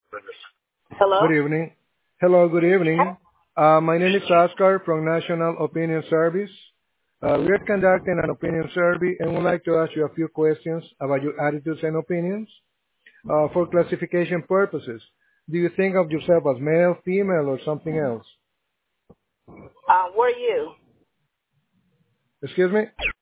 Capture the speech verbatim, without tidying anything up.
Good Hello? evening. Hello, good evening. Uh, my name is Oscar from National Opinion Service. Uh, we are conducting an opinion survey and would like to ask you a few questions about your attitudes and opinions. Uh, for classification purposes, do you think of yourself as male, female, or something else? Um, where are you? Excuse me?